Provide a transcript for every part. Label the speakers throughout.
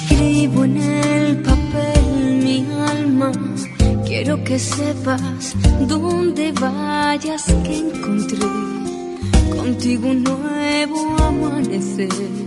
Speaker 1: Escribo en el papel mi alma. Quiero que sepas donde vayas que encontré contigo un nuevo amanecer.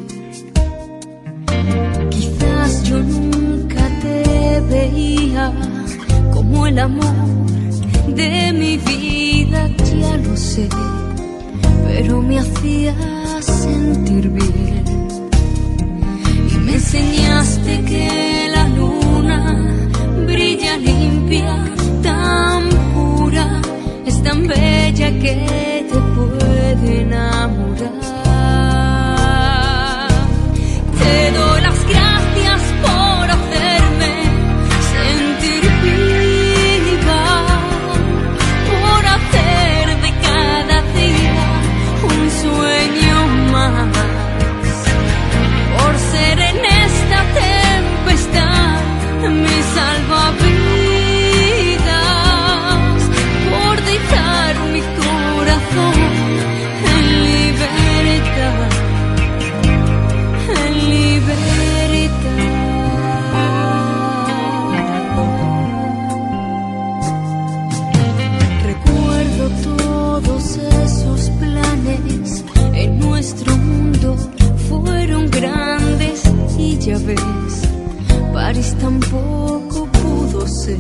Speaker 1: Quizás yo nunca te veía como el amor de mi vida, ya lo sé, pero me hacías sentir bien. Y me enseñaste que la luna brilla limpia, tan pura, es tan bella que te puede enamorar. Te doy las gracias por hacerme sentir viva, por hacer de cada día un sueño más, por ser en esta tempestad mi salvavidas, por dejar mi corazón en libertad, en libertad. Recuerdo todos esos planes en nuestro mundo, fueron grandes y ya ves, París tampoco pudo ser.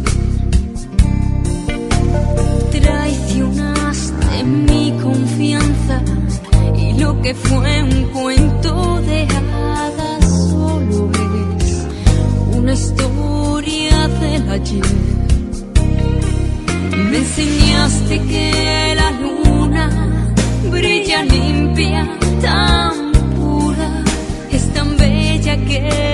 Speaker 1: Traicionaste mi confianza y lo que fue un cuento de hadas solo es una historia del ayer. Me enseñaste que la luna brilla limpia, tan pura, es tan bella que